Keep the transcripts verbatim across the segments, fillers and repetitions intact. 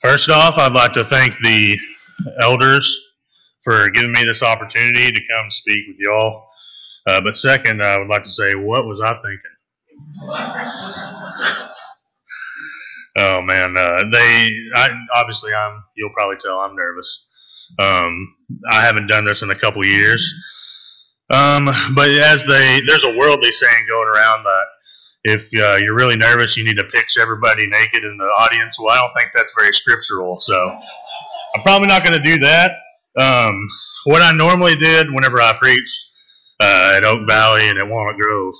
First off, I'd like to thank the elders for giving me this opportunity to come speak with y'all. Uh, but second, I would like to say, what was I thinking? Oh man, uh, they I, obviously I'm. You'll probably tell I'm nervous. Um, I haven't done this in a couple years. Um, but as they, there's a worldly saying going around that if uh, you're really nervous, you need to picture everybody naked in the audience. Well, I don't think that's very scriptural, so I'm probably not going to do that. Um, what I normally did whenever I preached uh, at Oak Valley and at Walnut Grove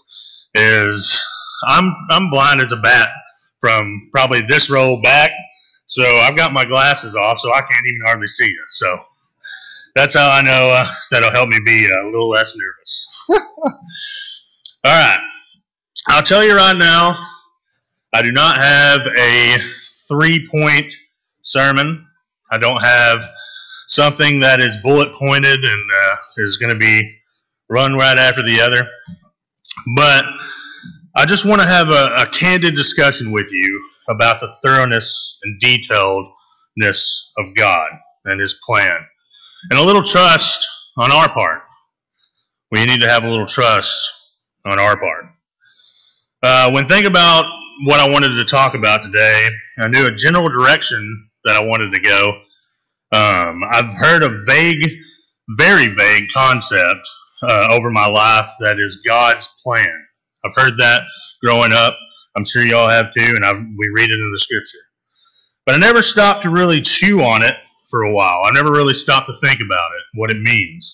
is I'm I'm blind as a bat from probably this row back, so I've got my glasses off, so I can't even hardly see you. So that's how I know uh, that'll help me be a little less nervous. All right. I'll tell you right now, I do not have a three-point sermon. I don't have something that is bullet-pointed and uh, is going to be run right after the other. But I just want to have a, a candid discussion with you about the thoroughness and detailedness of God and His plan. And a little trust on our part. We need to have a little trust on our part. Uh, when thinking about what I wanted to talk about today, I knew a general direction that I wanted to go. Um, I've heard a vague, very vague concept uh, over my life that is God's plan. I've heard that growing up. I'm sure y'all have too, and I, we read it in the scripture. But I never stopped to really chew on it for a while. I never really stopped to think about it, what it means.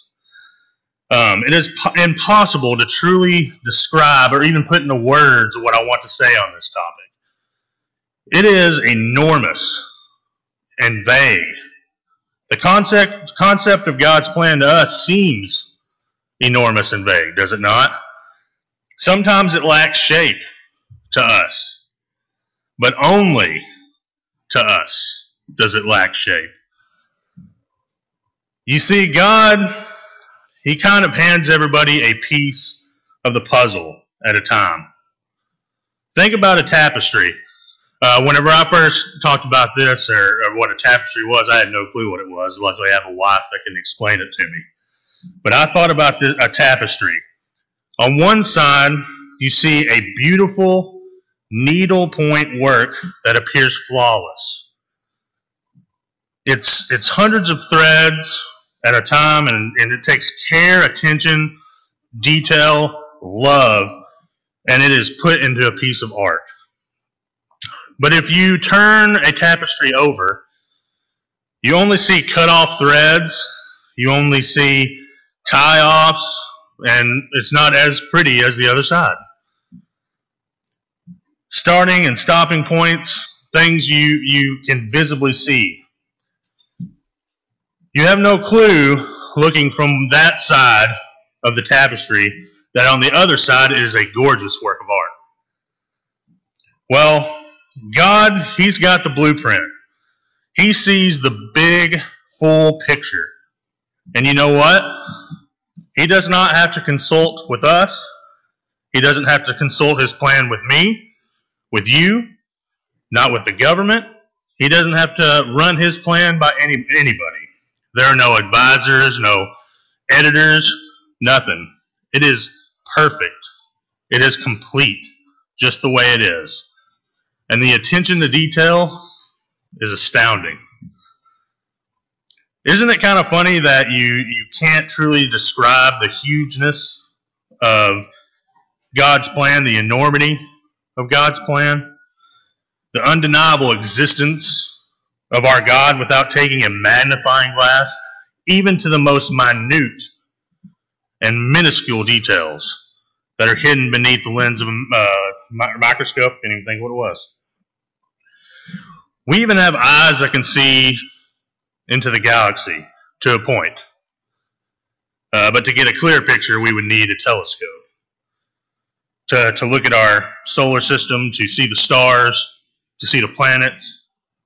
Um, it is po- impossible to truly describe or even put into words what I want to say on this topic. It is enormous and vague. The concept concept of God's plan to us seems enormous and vague, does it not? Sometimes it lacks shape to us, but only to us does it lack shape. You see, God, He kind of hands everybody a piece of the puzzle at a time. Think about a tapestry. Uh, whenever I first talked about this or, or what a tapestry was, I had no clue what it was. Luckily, I have a wife that can explain it to me. But I thought about this, a tapestry. On one side, you see a beautiful needlepoint work that appears flawless. It's, it's hundreds of threads at a time, and, and it takes care, attention, detail, love, and it is put into a piece of art. But if you turn a tapestry over, you only see cut off threads, you only see tie-offs, and it's not as pretty as the other side. Starting and stopping points, things you, you can visibly see. You have no clue, looking from that side of the tapestry, that on the other side it is a gorgeous work of art. Well, God, He's got the blueprint. He sees the big, full picture. And you know what? He does not have to consult with us. He doesn't have to consult His plan with me, with you, not with the government. He doesn't have to run His plan by any anybody. There are no advisors, no editors, nothing. It is perfect. It is complete, just the way it is. And the attention to detail is astounding. Isn't it kind of funny that you, you can't truly describe the hugeness of God's plan, the enormity of God's plan, the undeniable existence of our God without taking a magnifying glass, even to the most minute and minuscule details that are hidden beneath the lens of a uh, microscope. Can't even think what it was. We even have eyes that can see into the galaxy to a point. Uh, but to get a clear picture, we would need a telescope. To, to look at our solar system, to see the stars, to see the planets.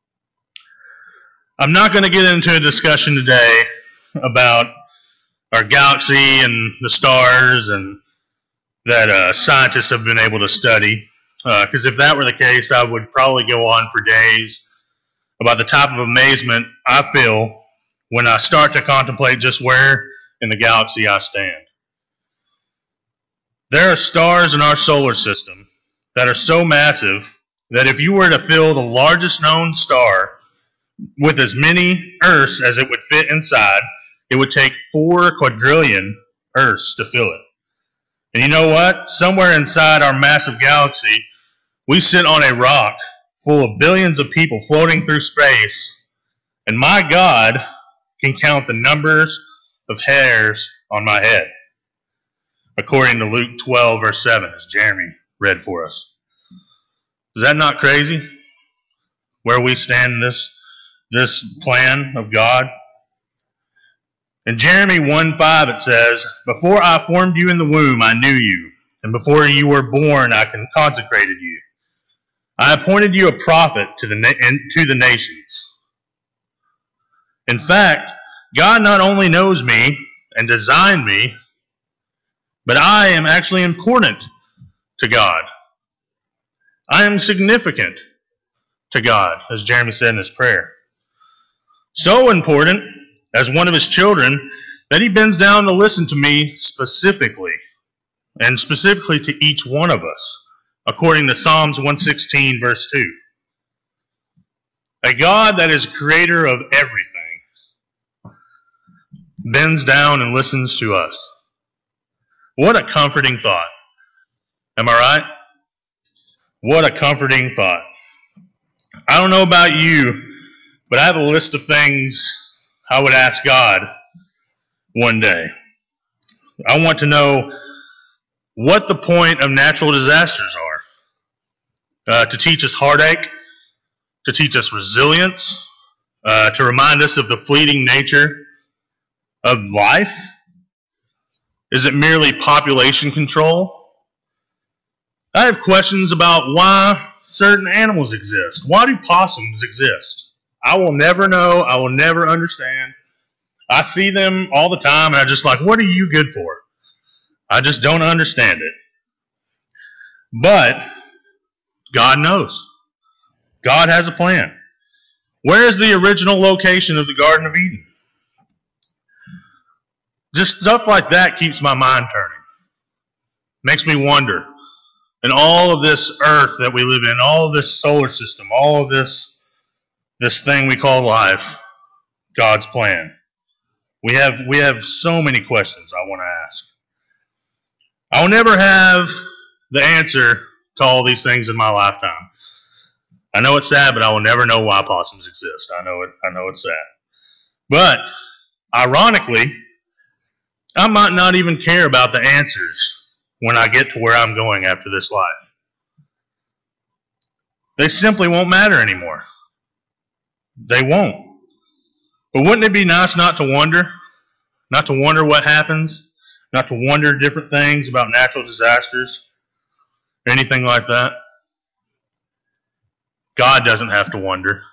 I'm not going to get into a discussion today about our galaxy and the stars and that uh, scientists have been able to study. Because uh, if that were the case, I would probably go on for days about the type of amazement I feel when I start to contemplate just where in the galaxy I stand. There are stars in our solar system that are so massive that if you were to fill the largest known star with as many Earths as it would fit inside, it would take four quadrillion Earths to fill it. And you know what? Somewhere inside our massive galaxy, we sit on a rock full of billions of people floating through space, and my God can count the numbers of hairs on my head, according to Luke twelve, verse seven, as Jeremy read for us. Is that not crazy? Where we stand in this, this plan of God? In Jeremy one five it says, "Before I formed you in the womb, I knew you, and before you were born, I consecrated you. I appointed you a prophet to the, to the nations." In fact, God not only knows me and designed me, but I am actually important to God. I am significant to God, as Jeremy said in his prayer. So important, as one of his children, that he bends down to listen to me specifically, and specifically to each one of us, according to Psalms one sixteen, verse two. A God that is creator of everything bends down and listens to us. What a comforting thought. Am I right? What a comforting thought. I don't know about you, but I have a list of things I would ask God one day. I want to know what the point of natural disasters are. Uh, to teach us heartache, to teach us resilience, uh, to remind us of the fleeting nature of life. Is it merely population control? I have questions about why certain animals exist. Why do possums exist? I will never know. I will never understand. I see them all the time, and I'm just like, what are you good for? I just don't understand it. But God knows. God has a plan. Where is the original location of the Garden of Eden? Just stuff like that keeps my mind turning. Makes me wonder. And all of this earth that we live in, all of this solar system, all of this, this thing we call life, God's plan. We have, we have so many questions I want to ask. I will never have the answer to all these things in my lifetime. I know it's sad, but I will never know why possums exist. I know it, I know it's sad. But, ironically, I might not even care about the answers when I get to where I'm going after this life. They simply won't matter anymore. They won't. But wouldn't it be nice not to wonder? Not to wonder what happens? Not to wonder different things about natural disasters? Or anything like that? God doesn't have to wonder.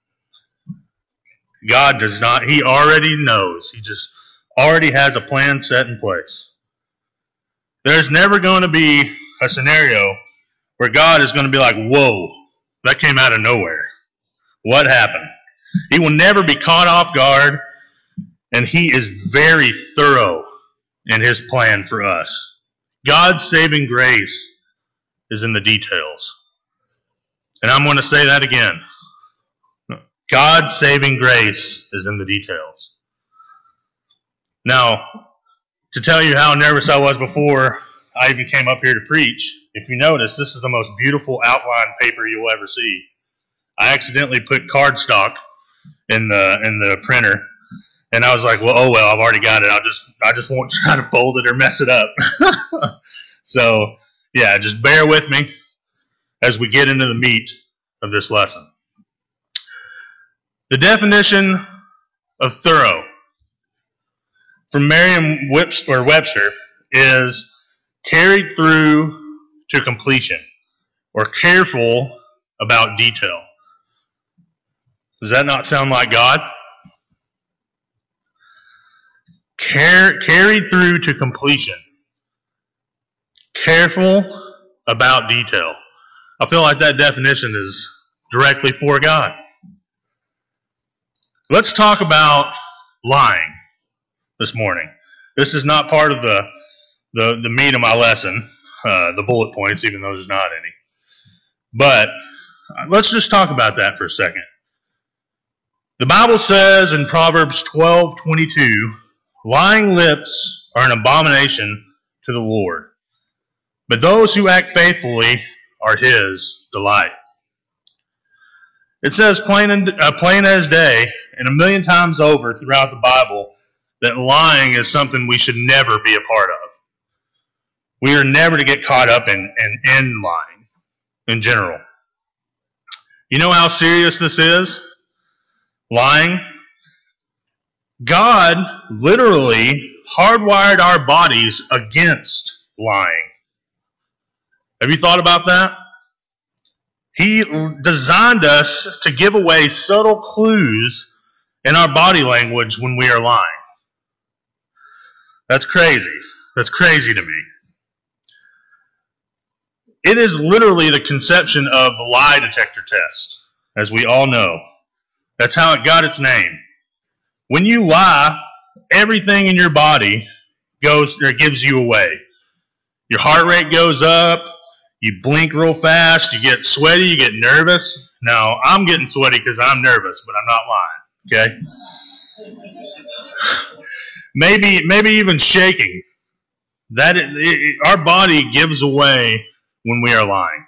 God does not. He already knows. He just already has a plan set in place. There's never going to be a scenario where God is going to be like, whoa, that came out of nowhere. What happened? He will never be caught off guard, and he is very thorough in his plan for us. God's saving grace is in the details. And I'm going to say that again. God's saving grace is in the details. Now, to tell you how nervous I was before I even came up here to preach, if you notice, this is the most beautiful outline paper you'll ever see. I accidentally put cardstock in the in the printer, and I was like, well, oh well, I've already got it. I'll just I just won't try to fold it or mess it up. So, yeah, just bear with me as we get into the meat of this lesson. The definition of thorough from Merriam-Webster is carried through to completion or careful about detail. Does that not sound like God? Car- carried through to completion. Careful about detail. I feel like that definition is directly for God. Let's talk about lying this morning. This is not part of the the, the meat of my lesson, uh, the bullet points, even though there's not any. But let's just talk about that for a second. The Bible says in Proverbs twelve twenty-two, lying lips are an abomination to the Lord, but those who act faithfully are his delight. It says plain, and, uh, plain as day, and a million times over throughout the Bible, that lying is something we should never be a part of. We are never to get caught up in, in, in lying in general. You know how serious this is? Lying. God literally hardwired our bodies against lying. Have you thought about that? He designed us to give away subtle clues in our body language when we are lying. That's crazy. That's crazy to me. It is literally the conception of the lie detector test, as we all know. That's how it got its name. When you lie, everything in your body goes or gives you away. Your heart rate goes up. You blink real fast. You get sweaty. You get nervous. Now, I'm getting sweaty because I'm nervous, but I'm not lying. Okay? maybe, maybe even shaking. That it, it, our body gives away when we are lying.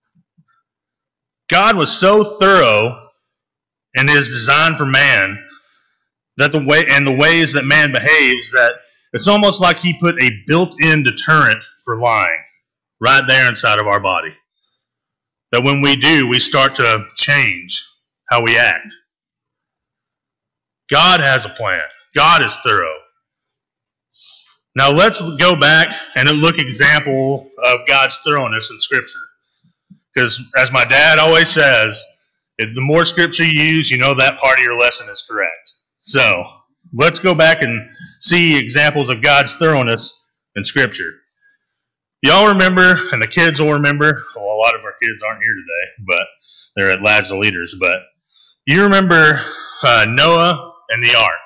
God was so thorough in his design for man that the way and the ways that man behaves that it's almost like he put a built-in deterrent for lying right there inside of our body. That when we do, we start to change how we act. God has a plan. God is thorough. Now let's go back and look at an example of God's thoroughness in Scripture. Because as my dad always says, if the more Scripture you use, you know that part of your lesson is correct. So let's go back and see examples of God's thoroughness in Scripture. Y'all remember, and the kids will remember, well, a lot of our kids aren't here today, but they're at Lads of Leaders, but you remember uh, Noah and the ark.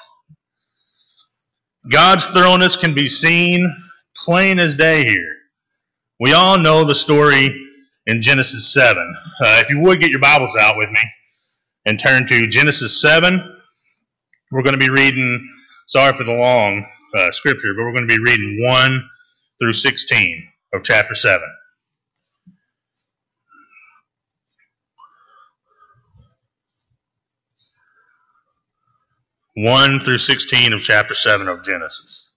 God's thoroughness can be seen plain as day here. We all know the story in Genesis seven. Uh, if you would get your Bibles out with me and turn to Genesis seven, we're going to be reading, sorry for the long uh, scripture, but we're going to be reading one through sixteen of chapter seven. one through sixteen of chapter seven of Genesis.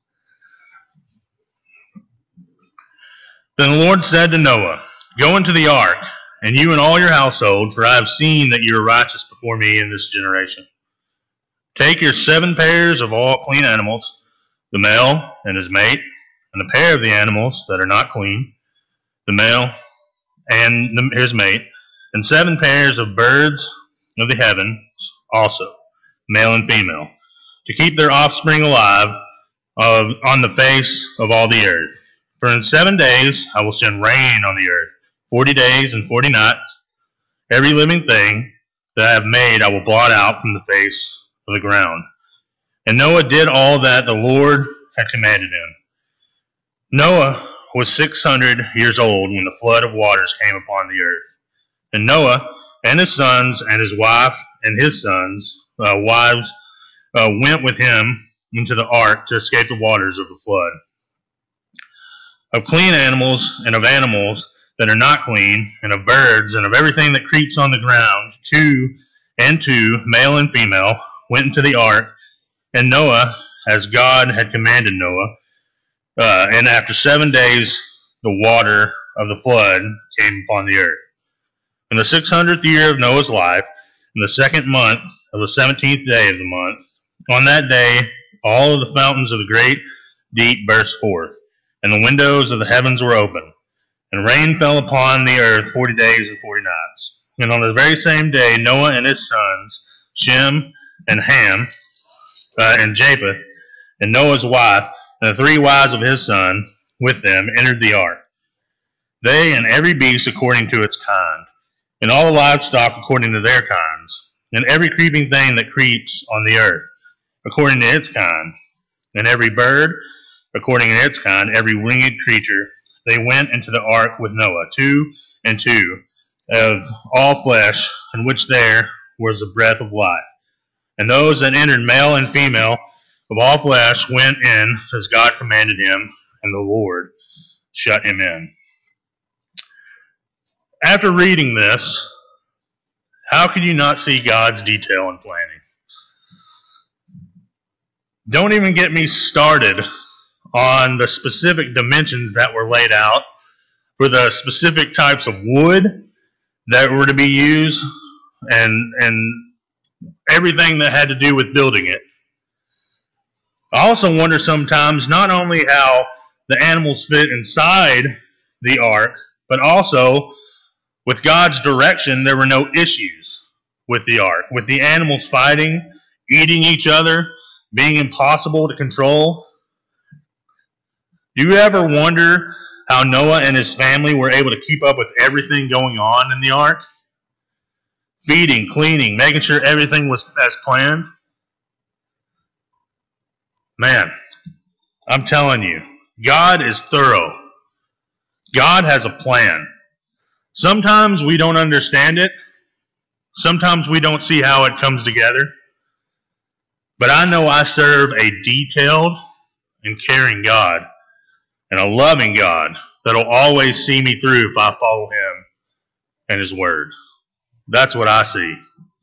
Then the Lord said to Noah, "Go into the ark, and you and all your household, for I have seen that you are righteous before me in this generation. Take your seven pairs of all clean animals, the male and his mate, and a pair of the animals that are not clean, the male and the, his mate, and seven pairs of birds of the heavens also, male and female, to keep their offspring alive of, on the face of all the earth. For in seven days I will send rain on the earth, forty days and forty nights. Every living thing that I have made I will blot out from the face of the ground." And Noah did all that the Lord had commanded him. Noah was six hundred years old when the flood of waters came upon the earth. And Noah and his sons and his wife and his sons' uh, wives uh, went with him into the ark to escape the waters of the flood. Of clean animals and of animals that are not clean, and of birds and of everything that creeps on the ground, two and two, male and female, went into the ark, and Noah, as God had commanded Noah, uh, and after seven days the water of the flood came upon the earth. In the six hundredth year of Noah's life, in the second month of the seventeenth day of the month, on that day all of the fountains of the great deep burst forth, and the windows of the heavens were open, and rain fell upon the earth forty days and forty nights. And on the very same day Noah and his sons, Shem and Ham, uh, and Japheth, and Noah's wife, and the three wives of his son with them entered the ark, they and every beast according to its kind, and all the livestock according to their kinds, and every creeping thing that creeps on the earth, according to its kind, and every bird, according to its kind, every winged creature. They went into the ark with Noah, two and two, of all flesh, in which there was the breath of life. And those that entered, male and female, of all flesh, went in as God commanded him, and the Lord shut him in. After reading this, how can you not see God's detail and planning? Don't even get me started on the specific dimensions that were laid out for the specific types of wood that were to be used and, and everything that had to do with building it. I also wonder sometimes not only how the animals fit inside the ark, but also with God's direction, there were no issues with the ark, with the animals fighting, eating each other, being impossible to control. Do you ever wonder how Noah and his family were able to keep up with everything going on in the ark? Feeding, cleaning, making sure everything was as planned? Man, I'm telling you, God is thorough. God has a plan. Sometimes we don't understand it. Sometimes we don't see how it comes together. But I know I serve a detailed and caring God and a loving God that will always see me through if I follow Him and His Word. That's what I see.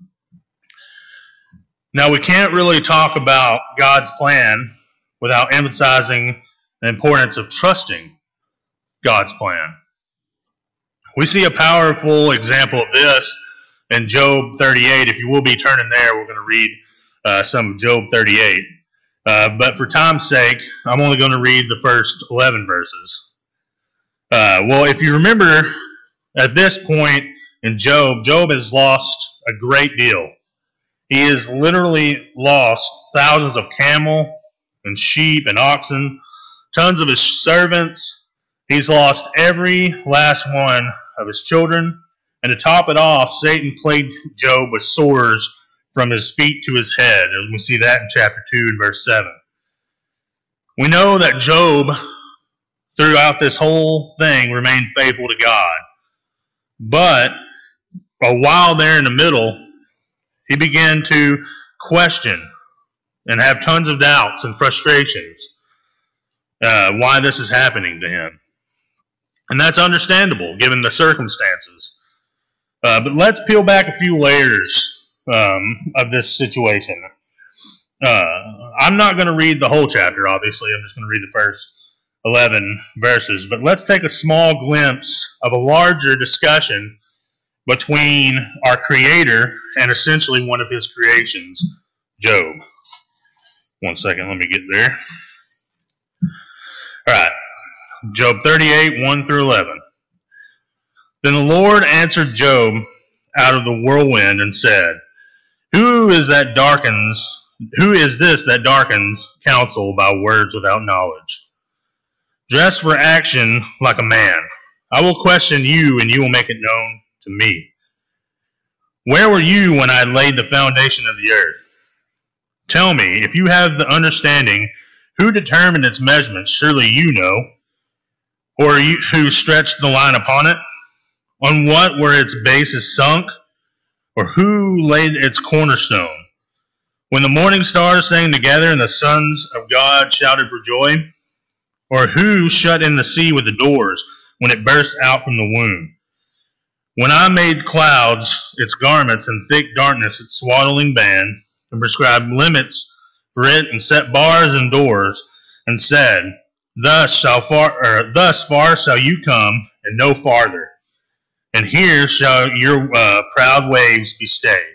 Now, we can't really talk about God's plan without emphasizing the importance of trusting God's plan. We see a powerful example of this in Job thirty-eight. If you will be turning there, we're going to read uh, some of Job thirty-eight. Uh, but for time's sake, I'm only going to read the first eleven verses. Uh, well, if you remember, at this point in Job, Job has lost a great deal. He has literally lost thousands of camel and sheep and oxen, tons of his servants. He's lost every last one of his children. And to top it off, Satan plagued Job with sores from his feet to his head, as we see that in chapter two and verse seven. We know that Job, throughout this whole thing, remained faithful to God. But a while there in the middle, he began to question and have tons of doubts and frustrations uh, why this is happening to him. And that's understandable, given the circumstances. Uh, but let's peel back a few layers um, of this situation. Uh, I'm not going to read the whole chapter, obviously. I'm just going to read the first eleven verses. But let's take a small glimpse of a larger discussion between our Creator and essentially one of His creations, Job. One second, let me get there. All right. Job thirty-eight, one through eleven. Then the Lord answered Job out of the whirlwind and said, Who is that darkens, who is this that darkens counsel by words without knowledge? Dress for action like a man. I will question you, and you will make it known to me. Where were you when I laid the foundation of the earth? Tell me, if you have the understanding, who determined its measurements? Surely you know. Or you, who stretched the line upon it? On what were its bases sunk? Or who laid its cornerstone? When the morning stars sang together and the sons of God shouted for joy? Or who shut in the sea with the doors when it burst out from the womb? When I made clouds its garments and thick darkness its swaddling band, and prescribed limits for it and set bars and doors, and said, Thus shall far, or thus far shall you come, and no farther. And here shall your uh, proud waves be stayed.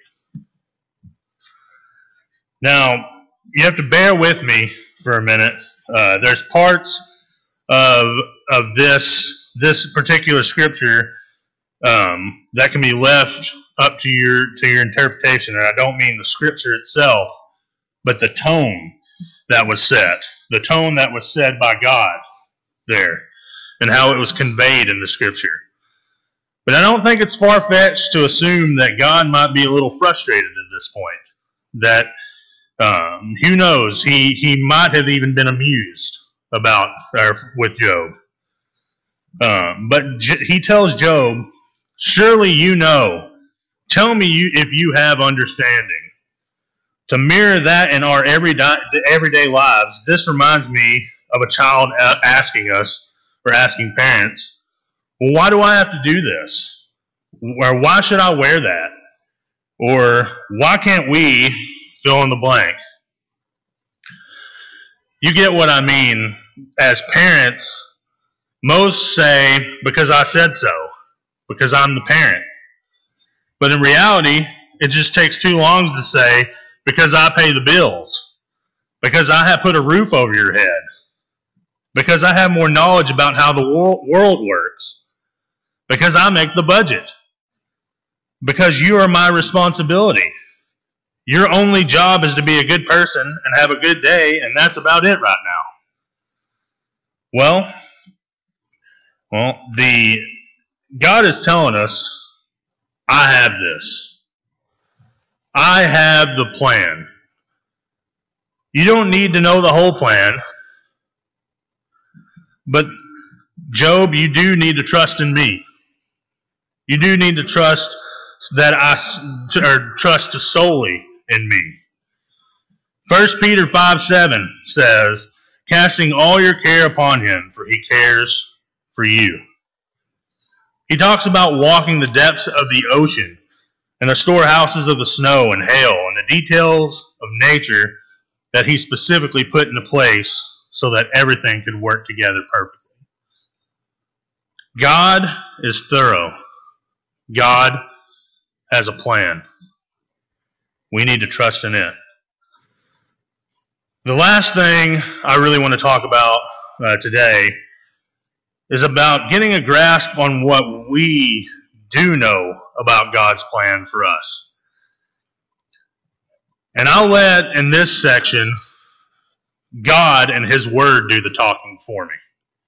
Now, you have to bear with me for a minute. Uh, there's parts of of this this particular scripture um, that can be left up to your to your interpretation, and I don't mean the scripture itself, but the tone that was set, the tone that was said by God there, and how it was conveyed in the scripture. But I don't think it's far-fetched to assume that God might be a little frustrated at this point. That um, who knows, he, he might have even been amused about or with Job. Um, but J- he tells Job, surely you know, tell me you, if you have understanding. To mirror that in our everyday, everyday lives, this reminds me of a child asking us, or asking parents, well, why do I have to do this? Or why should I wear that? Or why can't we fill in the blank? You get what I mean. As parents, most say, because I said so, because I'm the parent. But in reality, it just takes too long to say, because I pay the bills, because I have put a roof over your head, because I have more knowledge about how the world works, because I make the budget, because you are my responsibility. Your only job is to be a good person and have a good day, and that's about it right now. Well, well, the God is telling us, I have this. I have the plan. You don't need to know the whole plan. But Job, you do need to trust in me. You do need to trust that I or trust solely in me. First Peter five seven says, casting all your care upon him, for he cares for you. He talks about walking the depths of the ocean and the storehouses of the snow and hail and the details of nature that he specifically put into place so that everything could work together perfectly. God is thorough. God has a plan. We need to trust in it. The last thing I really want to talk about uh, today is about getting a grasp on what we do know about God's plan for us. And I'll let, in this section, God and his word do the talking for me.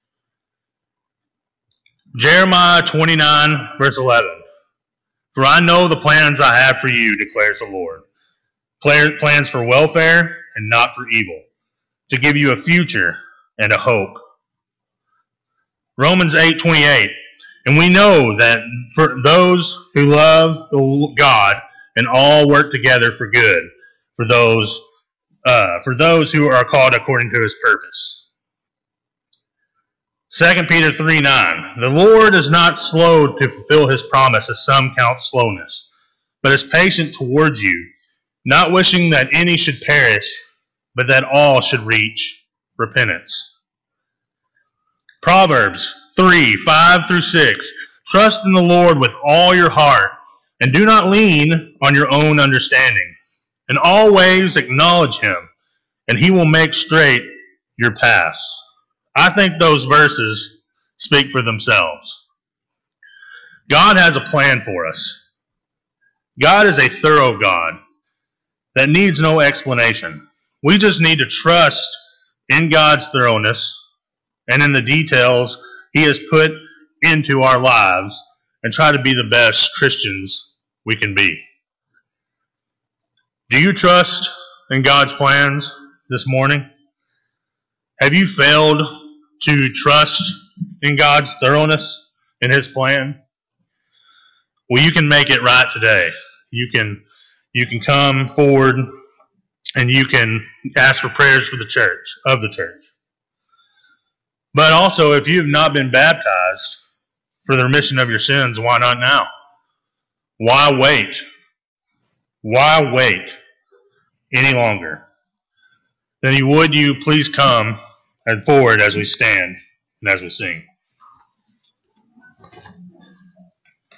Jeremiah twenty-nine, verse eleven. For I know the plans I have for you, declares the Lord. Plans for welfare and not for evil, to give you a future and a hope. Romans eight twenty-eight. And we know that for those who love God, and all work together for good, for those uh, for those who are called according to his purpose. Second Peter three nine. The Lord is not slow to fulfill his promise, as some count slowness, but is patient towards you, not wishing that any should perish, but that all should reach repentance. Proverbs three five through six. Trust in the Lord with all your heart, and do not lean on your own understanding. In all ways acknowledge him, and he will make straight your paths. I think those verses speak for themselves. God has a plan for us. God is a thorough God that needs no explanation. We just need to trust in God's thoroughness and in the details he has put into our lives and try to be the best Christians we can be. Do you trust in God's plans this morning? Have you failed to trust in God's thoroughness in his plan? Well, you can make it right today. You can you can come forward and you can ask for prayers for the church, of the church. But also, if you have not been baptized for the remission of your sins, why not now? Why wait? Why wait any longer? Then would you please come and forward as we stand and as we sing.